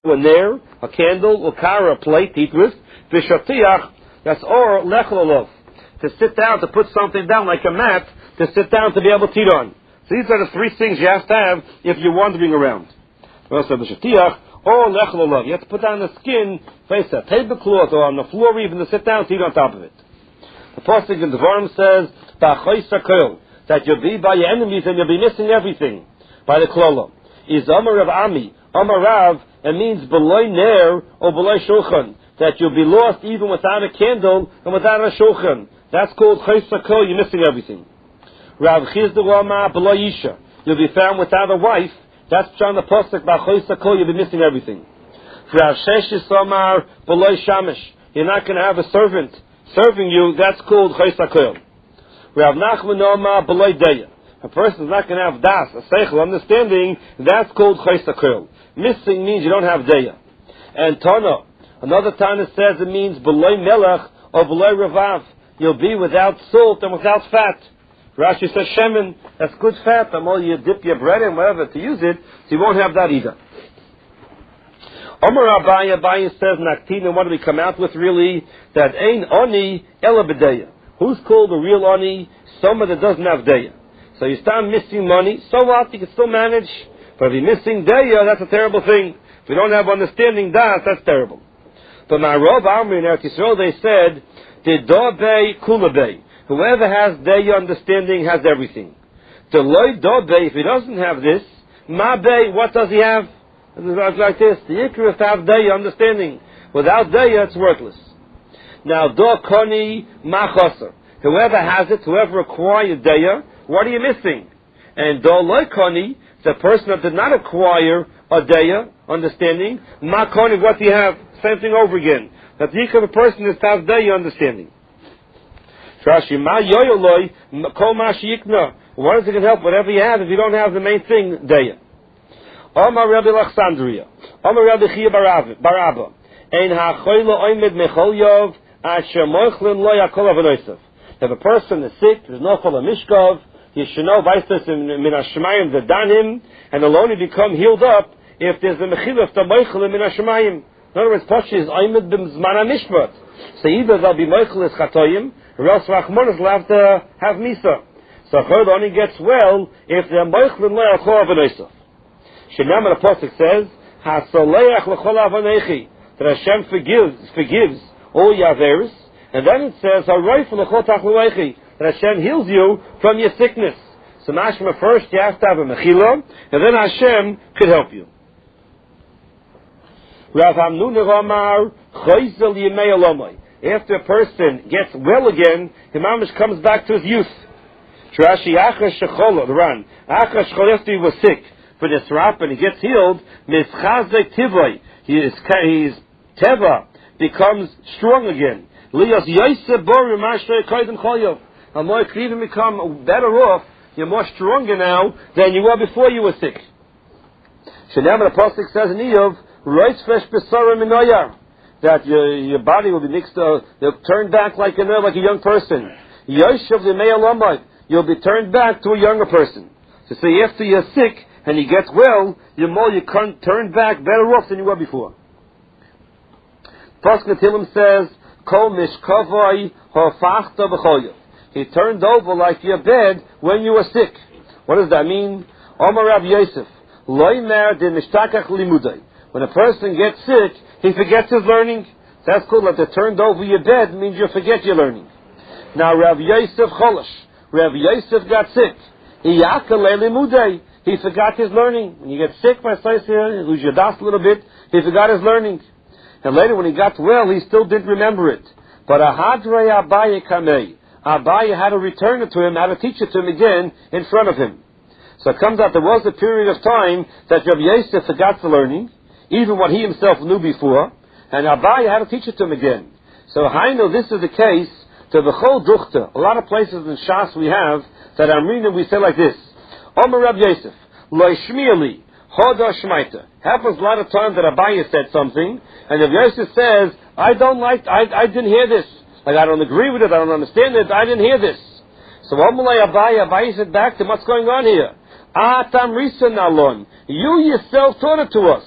a nair, a candle, ukara, a plate to eat with, v'shatiach, that's or lechlolov, to sit down, to put something down like a mat, to sit down to be able to eat on. So these are the three things you have to have if you're wandering around. Also, v'shatiach, or lechlolov, you have to put down the skin, face a tablecloth, or on the floor even to sit down to eat on top of it. The pasuk in Devarim says, that you'll be by your enemies and you'll be missing everything by the klala. Is Amar Rav Ami, Amar Rav, it means beloy ner or beloy shulchan, that you'll be lost even without a candle and without a shulchan. That's called chaysa kol, you're missing everything. Rav Chizda Rama beloy isha, you'll be found without a wife. That's on the pasuk by chaysa kol, you'll be missing everything. Rav Sheshis Amar beloy shamish, you're not going to have a servant serving you. That's called chaysa kol. Rav Nachman Omar beloy deya. A person is not going to have das, a seichel, understanding, that's called chaysa kol. Missing means you don't have deya. And Tana, another Tana says it means beloy melech or beloy revav. You'll be without salt and without fat. Rashi says shemen, that's good fat. All you dip your bread in, whatever, to use it, so you won't have that either. Omar Abaye says, Naktin, and what do we come out with really? That ain't oni ela b'deya. Who's called a real ani? Someone that doesn't have deya. So you start missing money, so what? You can still manage. But if you're missing deya, that's a terrible thing. If you don't have understanding that's terrible. But my Rav Amri in Eretz Yisrael, they said, Dedobe kulabe. Whoever has deya understanding has everything. Deloy dobe, if he doesn't have this, mabe, what does he have? It's like this. The Icarus have deya understanding. Without deya, it's worthless. Now, do koni machoser. Whoever has it, whoever acquired deya, what are you missing? And do loy koni, the person that did not acquire a deya, understanding, ma koni, what do you have? Same thing over again. That the Icarus of a person is to have deya understanding. Rashi, ma yoyoloi, kol ma shiyikna. What is it going to help? Whatever you have, if you don't have the main thing, deya. Omar Rabbi Alexandria, Omar Rabbi Chia Barabba, Ein ha'choylo oimed mechol yov, asher moichlin lo yakol avanoisav. If a person is sick, there's no chol mishkov, you should know, vaistas min hashemayim zedanim, and it'll only become healed up if there's a mechilaf to moichlin min hashemayim. In other words, Pashi is oimed b'mzman mishpat. So either there'll be moichel is chatoyim, or else Rachmanis will have to have misa. So chod only gets well if the moichlin lo yakol avanoisav. Shenam the pasuk says, "Hasoleach l'chol avanechi," that Hashem forgives all your averos, and then it says, "Haroif l'chol tachluechi," that Hashem heals you from your sickness. So mashma, first you have to have a mechila, and then Hashem could help you. Rav Hamnun Ramar Choizel Yemei Alomai. After a person gets well again, the mamish comes back to his youth. Trashi Achash Shechol, the Ran Achash Shechol, after he was sick. For this rap and he gets healed, mischazek tivoi, his teva becomes strong again. Lios yosef borim mashrei koydem choyov. And more could even become better off. You're more stronger now than you were before you were sick. Shenam the pasuk says in Eov, rois fresh besarim inoyar, that your body will be mixed. You'll turn back like a young person. Yoshev lemei alamai, you'll be turned back to a younger person. So say after you're sick and he gets well, you can't turn back better off than you were before. Pasuk Tehillim says, Kol mishkavoi hofachta b'choyev. He turned over like your bed when you were sick. What does that mean? Omar Rav Yosef, Loi mer de mishtakach limudai. When a person gets sick, he forgets his learning. That's called like the turned over your bed means you forget your learning. Now Rav Yosef Cholash, Rav Yosef got sick. He forgot his learning. When you get sick, my sister, you lose your das a little bit, he forgot his learning. And later when he got well, he still didn't remember it. But Ahadrei Abaye Kamei, Abaye had to return it to him, had to teach it to him again in front of him. So it comes out there was a period of time that Rabbi Yosef forgot the learning, even what he himself knew before, and Abaye had to teach it to him again. So I know this is the case to the Chol Duchta. A lot of places in Shas we have that I'm reading, we say like this. Omer Rabbi Yosef, Lo Shmieli, Hoda Shmaita. Happens a lot of times that Abaye said something, and Rabbi Yosef says, I didn't hear this. Like, I don't agree with it, I don't understand it, I didn't hear this. So Omer Abaye said back to him, what's going on here? Atam Risan Alon. You yourself taught it to us.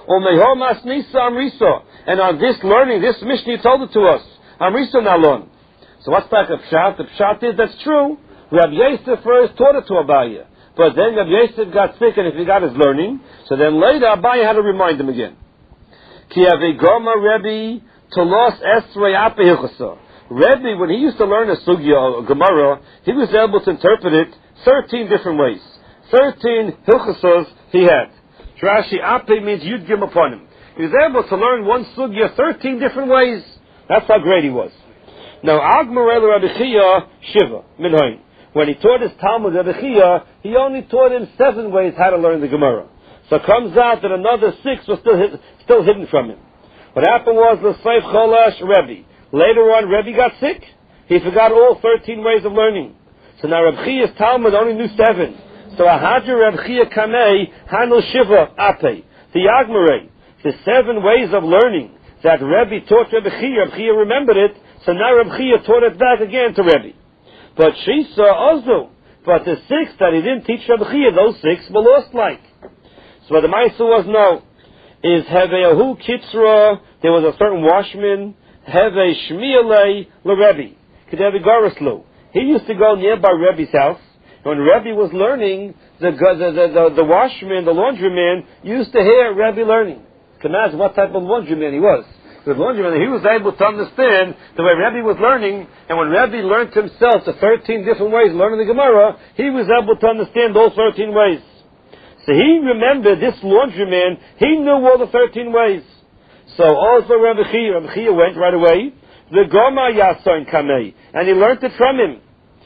Umehomas Nisa Amrisa. And on this learning, this Mishnah you told it to us. Amrisa Nalon. So what's like a pshat? The pshat is that's true. Rabbi Yosef first taught it to Abaye. But then Rabbi Yosef got sick and he got his learning. So then later Abaye had to remind him again. Ki avigoma Rebbe tolos esrei ape hilchasa. Rebbe, when he used to learn a sugya or a Gemara, he was able to interpret it 13 different ways. 13 hilchasas he had. Rashi ape means you'd give him upon him. He was able to learn one sugya 13 different ways. That's how great he was. Now, Agmarel Rabbi Chia Shiva Minhoin. When he taught his Talmud Rabbi Chia, he only taught him 7 ways how to learn the Gemara. So it comes out that another 6 was still hidden from him. What happened was the Seif Cholash Rebbe. Later on, Rebbe got sick. He forgot all 13 ways of learning. So now Rabbi Chia's Talmud only knew 7. So Ahadra Rabbi Chia Kamei Hanul Shiva Ape. The Agmarei. The 7 ways of learning that Rebbe taught Rabbi Chia remembered it, so now Rabbi Chia taught it back again to Rebbe. But Shisa also, but the 6 that he didn't teach Rabbi Chia, those 6 were lost like. So what the Maisa was no, is Heveyahu Kitzra, there was a certain washman, Heve Shmielei LeRebbe, Kedevi Garislu. He used to go nearby Rebbe's house. When Rebbe was learning, the washman, the laundryman, used to hear Rebbe learning. Can imagine what type of laundryman he was. He was able to understand the way Rebbe was learning, and when Rebbe learned himself the 13 different ways of learning the Gemara, he was able to understand those 13 ways. So he remembered this laundryman, he knew all the 13 ways. So also Rabbi Chia went right away, the Goma Yason Kamei, and he learned it from him.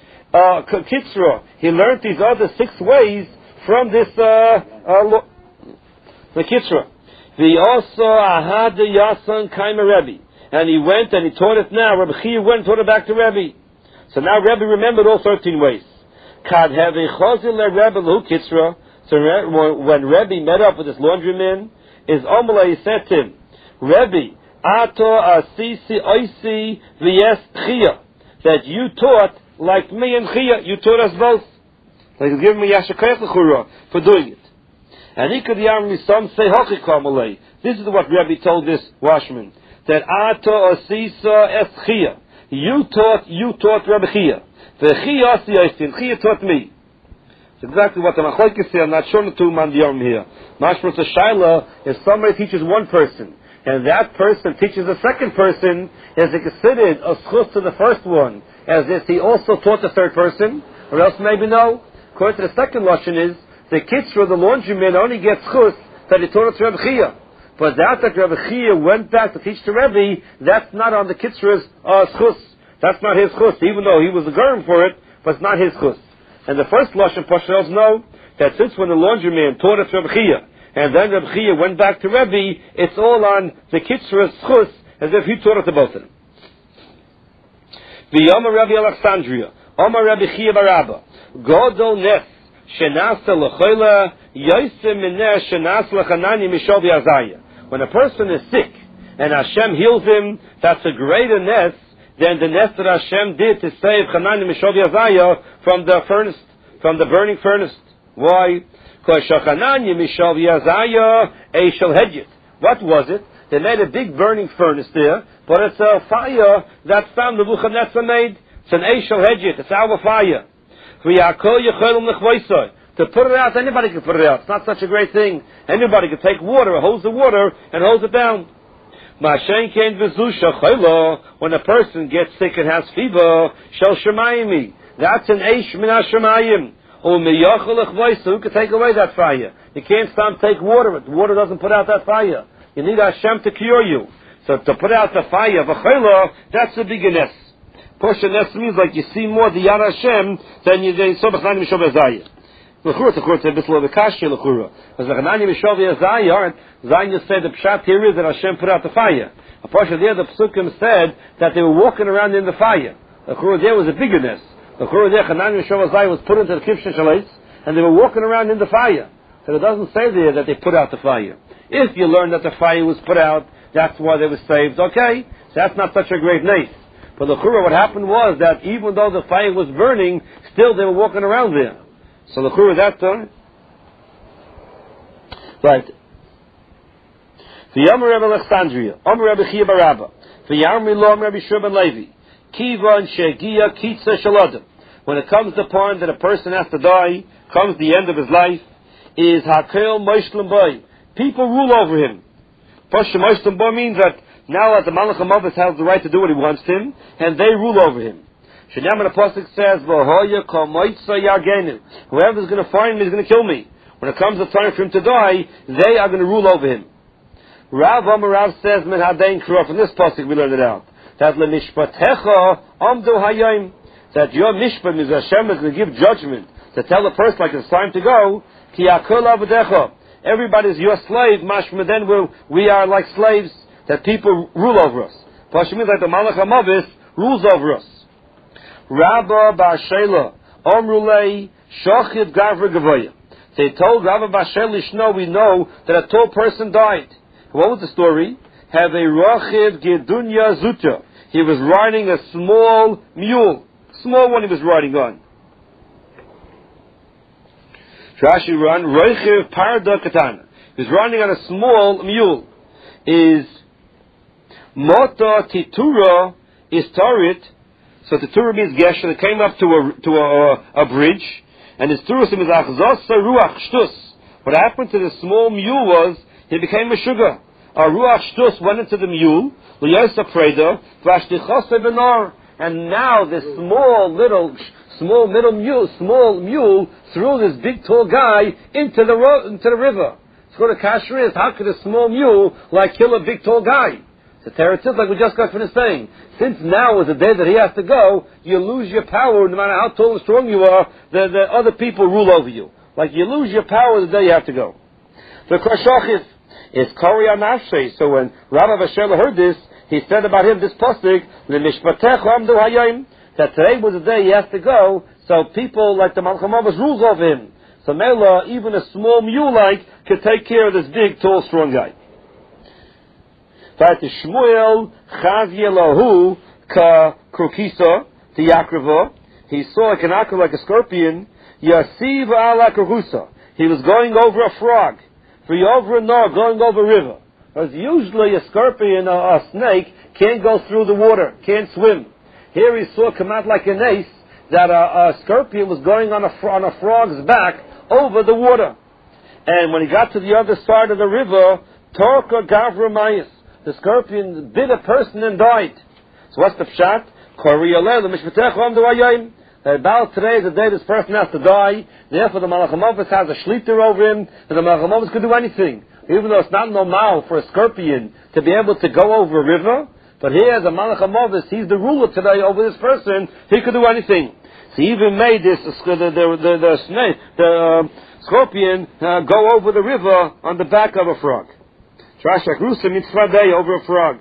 Kitzra, he learned these other 6 ways from this, the Kitzra. The also Ahad Yason Kaima Rebbe. And he went and he taught it now. Rabbi Chia went and taught it back to Rebbe. So now Rebbe remembered all 13 ways. Kad have a chozil Rebbe Lahu Kitzra. So when Rebbe met up with this laundryman, is Omala, he said to him, Rebbe, Ato Asisi Oisi V'yes Chia. That you taught like me and Chia. You taught us both. Like he's giving me Yashakayach L'chura for doing it. And he could yarn me some say Hochikamalei. This is what Rebbe told this washman. That Ato Asisa Es Chia. You taught Rebbe Chia. The Chia Asi Oisin. Chia taught me. It's exactly what the Machlokes say. I'm not sure to man the Yom here. Mashmur to Shaila, if somebody teaches one person, and that person teaches a second person, is it considered a schus to the first one, as if he also taught the third person? Or else maybe no. According to the second lashon is, the kitzra, the laundryman, only gets schus that he taught it to Rebbe Chia. But that Rebbe Chia went back to teach to Rebbe, that's not on the kitzra's schus. That's not his schus, even though he was the germ for it, but it's not his schus. And the first lashon Pashels know that since when the laundryman taught it to Rebbe Chia, and then Rebbe Chia went back to Rebbe, it's all on the kitzra's schus, as if he taught it to both of them. V'yama Rebbe Alexandria, Omar Rebbe Chia Barabba, Godol Nef, Shenasa L'choila, Yosem Mineh Shenas L'chanani Mishol V'Azaya. When a person is sick, and Hashem heals him, that's a greater ness than the ness that Hashem did to save Chanani Mishol V'Azaya from the furnace, from the burning furnace. Why? Because Shachanani Mishol V'Azaya Eishel Hedjit. What was it? They made a big burning furnace there, but it's a fire that found Nebuchadnezzar made. It's an Eishel Hedjit. It's our fire. To put it out, anybody can put it out. It's not such a great thing. Anybody can take water, hose the water, and hose it down. When a person gets sick and has fever, shel shemayim, that's an eish min hashemayim. Who can take away that fire? You can't stop take water. Water doesn't put out that fire. You need Hashem to cure you. So to put out the fire, that's the biggest. Poshanes means like you see more the Yad Hashem than you saw B'chananim Mishov Yazayah. L'chura, of course, a bit of a kashya l'chura. As B'chananim Mishov Yazayah, Zayin said the pshat here is that Hashem put out the fire. A portion there, the Pesukim said that they were walking around in the fire. L'chura there was a biggerness. L'chura there, B'chananim Mishov Yazayah was put into the Kivshin Shalais, and they were walking around in the fire. So it doesn't say there that they put out the fire. If you learn that the fire was put out, that's why they were saved. Okay, so that's not such a great nace. But the Chura, what happened was that even though the fire was burning, still they were walking around there. So the Chura, that's right. The Yom Rebbe Alexandria, Rebbe Chia Barabba, the Yom Rebbe Shurban Levi, Kivan Shegia Kitza Shaladim. When it comes to the point that a person has to die, comes the end of his life, is Hakel Moishlim Boy. People rule over him. Pasha Moishlim Boy means that now that the Malach HaMavis has the right to do what he wants to him, and they rule over him. Shenyam the Pasuk says, V'hoya kol moitza yagenu. Whoever's going to find me is going to kill me. When it comes to time for him to die, they are going to rule over him. Rav Rav says, Min Hadain Kruah, from this Pasuk we learned it out, that L'mishpatecha amdu hayayim, that your mishpat is Hashem is going to give judgment, to tell the person like it's time to go, Ki akol avadecha. Everybody's your slave, mashma, then we are like slaves, that people rule over us. Pasha means like the Malach HaMavis rules over us. Rabba Bar Shela, Omrulei, Shochid Gavra Gavoya. They told Rabba Bar Shela, Lishno, we know that a tall person died. What was the story? Have a Rochid Gedunya Zuta. He was riding a small mule. Small one he was riding on. Rashi run, Rochiv Parda Katana. He was riding on a small mule. Is Mota Titura is Tarit. So Titura means Gesher. They came up to a bridge, and his tourism is Achzos Ruach Shtus. What happened to the small mule was he became a sugar. A Ruach Shtus went into the mule, Liyosa Preda, Vashtichose Benar, and now this small mule threw this big tall guy into the river. So the kasher is, how could a small mule like kill a big tall guy? The Teretz like we just got finished saying. Since now is the day that he has to go, you lose your power no matter how tall and strong you are, the other people rule over you. Like you lose your power the day you have to go. The Koshachis is Korya Nafshe. So when Rabbi Vasher heard this, he said about him this pasuk, that today was the day he has to go, so people like the Malach HaMavis rules over him. So Mela, even a small mule like could take care of this big, tall, strong guy. But Shmuel Chazielahu ka Krokisa to Yakrava. He saw like an akra, like a scorpion. Yasiv ala Krokusa. He was going over a frog. For over a nor, going over a river. Because usually a scorpion or a snake can't go through the water, can't swim. Here he saw come out like an ace that a scorpion was going on a frog's back over the water. And when he got to the other side of the river, Torka Gavra Mayas. The scorpion bit a person and died. So what's the pshat? About today is the day this person has to die. Therefore the Malach HaMavis has a shliter over him, and the Malach HaMavis could do anything. Even though it's not normal for a scorpion to be able to go over a river, but here the Malach HaMavis, he's the ruler today over this person, he could do anything. So he even made this, the scorpion go over the river on the back of a frog. Trashak Rusa mitzvah day over a frog.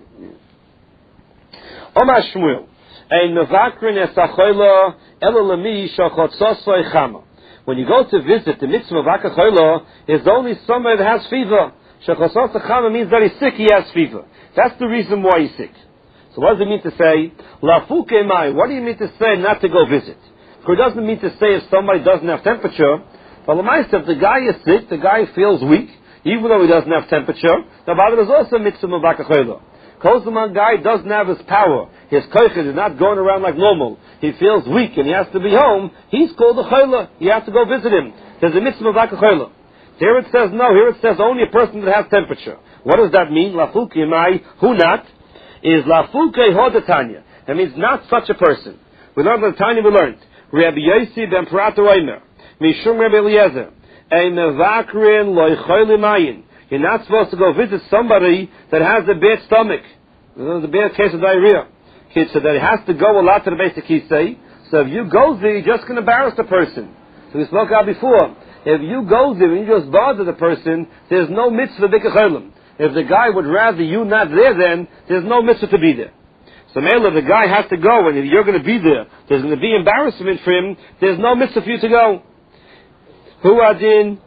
Omar Shmuel, ein mevakrin esachoyla elalami shachotzosoi chama. When you go to visit the mitzvah of akachoyla, is only somebody that has fever. Shachotzosoi chama means that he's sick, he has fever. That's the reason why he's sick. So what does it mean to say? Lafuke mai. What do you mean to say not to go visit? It doesn't mean to say if somebody doesn't have temperature. But if the guy is sick, the guy feels weak, even though he doesn't have temperature, the Bible is also mitzvah of akachoyla. Koseman guy doesn't have his power. His koiches is not going around like normal. He feels weak and he has to be home. He's called a choyla. You have to go visit him. There's a mitzvah of akachoyla. Here it says no. Here it says only a person that has temperature. What does that mean? Lafuke mai hu not is lafuke hodatanya. That means not such a person. We learned the Tanya we learned. Rabbi Yossi ben Parato Omer Mishum Rabbi Eliezer ein mevakrin lo choyle mayin. You're not supposed to go visit somebody that has a bad stomach. The bad case of diarrhea. So that he has to go a lot to the basic kisei. So if you go there, you're just going to embarrass the person. So we spoke out before. If you go there and you just bother the person, there's no mitzvah b'kecholim. If the guy would rather you not there, then there's no mitzvah to be there. So if the guy has to go and if you're going to be there, there's going to be embarrassment for him, there's no mitzvah for you to go. Who adin?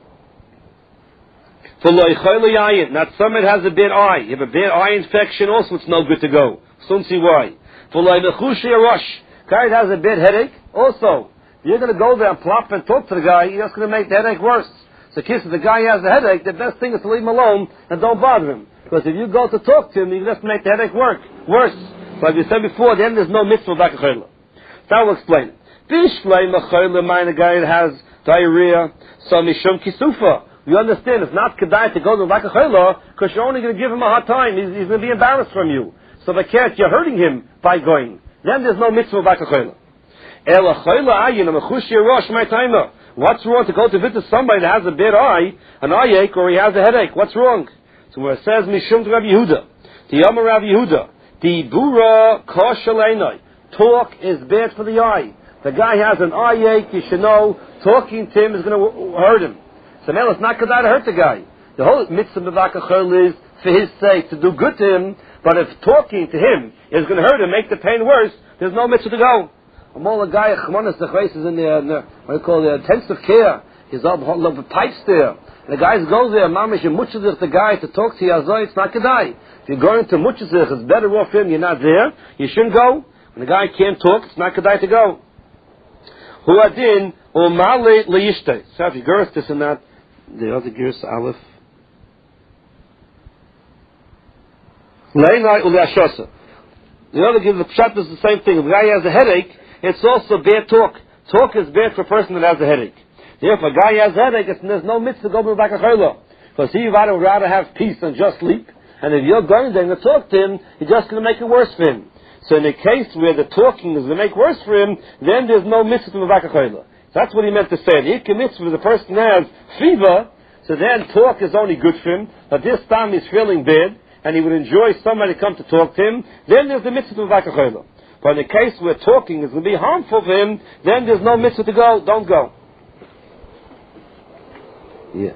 For loichoyle not somebody has a bad eye. You have a bad eye infection, also it's no good to go. Soon see why. For loimechushi rush, guy that has a bad headache, also you're going to go there and plop and talk to the guy. You're just going to make the headache worse. So if the guy has a headache, the best thing is to leave him alone and don't bother him. Because if you go to talk to him, you just make the headache worse. Like we said before, then there's no mitzvah of Vakachayla. So I will explain it. Bishlei Machayla, mine, a guy that has diarrhea, so Mishum Kisufa. You understand, it's not kedai to go to Vakachayla, because you're only going to give him a hard time. He's going to be embarrassed from you. So the cat, you're hurting him by going. Then there's no mitzvah of Vakachayla. What's wrong to go to visit somebody that has a bad eye, an eye ache, or he has a headache? What's wrong? So where it says Mishum to Rav Yehuda, the Yom Rav Yehuda, the Bura Koshalenoi, talk is bad for the eye. The guy has an eye ache, you should know, talking to him is going to hurt him. So now it's not kedai to hurt the guy. The whole mitzvah of Vakachayla is for his sake, to do good to him, but if talking to him is going to hurt him, make the pain worse, there's no mitzvah to go. A guy, is in the, what do you call it, intensive care. He's up the pipes there. And the guy goes there, mamish, and muchazich the guy to talk to you, it's not kedai. If you're going to muchazich, it's better off him, you're not there, you shouldn't go. When the guy can't talk, it's not kedai to go. Huadin, umale leishte. So if you girth this and that, the other gears, aleph. Leinai uleashosa. The other gives the pshat is the same thing. If the guy has a headache, it's also bad talk. Talk is bad for a person that has a headache. Therefore, if a guy has a headache, there's no mitzvah to go to Vakachayla. Because he would rather have peace than just sleep. And if you're going there and talk to him, you're just going to make it worse for him. So in a case where the talking is going to make worse for him, then there's no mitzvah to Vakachayla. That's what he meant to say. The ikka mitzvah, the person has fever, so then talk is only good for him. But this time he's feeling bad, and he would enjoy somebody to come to talk to him, then there's the mitzvah to Vakachayla. But in the case where talking is going to be harmful for him, then there's no mitzvah to go. Don't go. Yeah.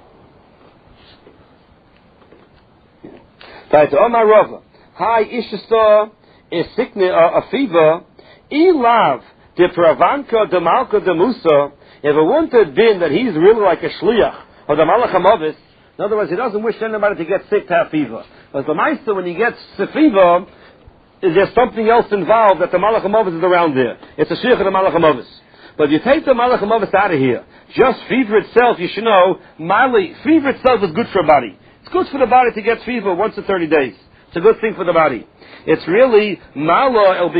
Right, Omar Rava. Hi, Ishasta is sickness, a fever. Ilav de Pravanka de Malka de Musa. If it wouldn't have been that he's really like a shliach of the Malach HaMavis, in other words, he doesn't wish anybody to get sick to have fever. But the Meister, when he gets the fever, there's something else involved that the Malach HaMavis is around there. It's a shliach of the Malach HaMavis. But if you take the Malach HaMavis out of here, just fever itself, you should know, fever itself is good for a body. It's good for the body to get fever once in 30 days. It's a good thing for the body. It's really Mala